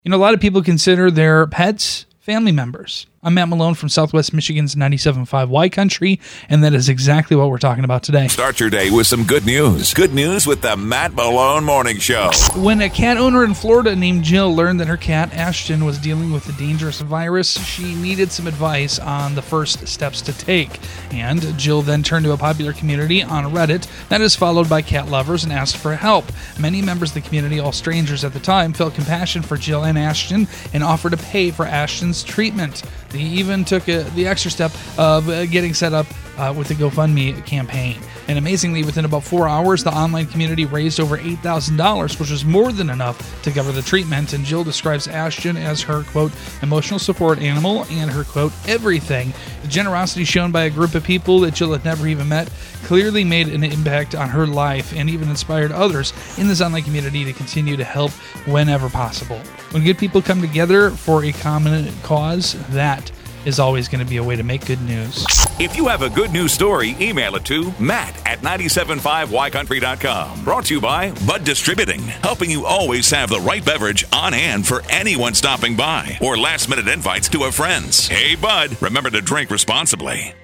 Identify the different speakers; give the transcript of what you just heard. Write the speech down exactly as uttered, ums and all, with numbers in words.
Speaker 1: You know, a lot of people consider their pets family members. I'm Matt Malone from Southwest Michigan's ninety-seven point five Y Country, and that is exactly what we're talking about today.
Speaker 2: Start your day with some good news. Good news with the Matt Malone Morning Show.
Speaker 1: When a cat owner in Florida named Jill learned that her cat, Ashton, was dealing with a dangerous virus, she needed some advice on the first steps to take. And Jill then turned to a popular community on Reddit that is followed by cat lovers and asked for help. Many members of the community, all strangers at the time, felt compassion for Jill and Ashton and offered to pay for Ashton's treatment. They even took a, the extra step of uh, getting set up uh, with the GoFundMe campaign. And amazingly, within about four hours, the online community raised over eight thousand dollars, which was more than enough to cover the treatment. And Jill describes Ashton as her, quote, emotional support animal and her, quote, everything. The generosity shown by a group of people that Jill had never even met clearly made an impact on her life and even inspired others in this online community to continue to help whenever possible. When good people come together for a common cause, that is always going to be a way to make good news.
Speaker 2: If you have a good news story, email it to Matt at nine seven five y country dot com. Brought to you by Bud Distributing, helping you always have the right beverage on hand for anyone stopping by or last minute invites to a friend's. Hey, Bud, remember to drink responsibly.